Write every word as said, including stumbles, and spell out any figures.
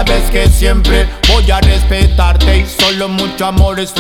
sabes que siempre voy a respetarte y solo mucho amor es lo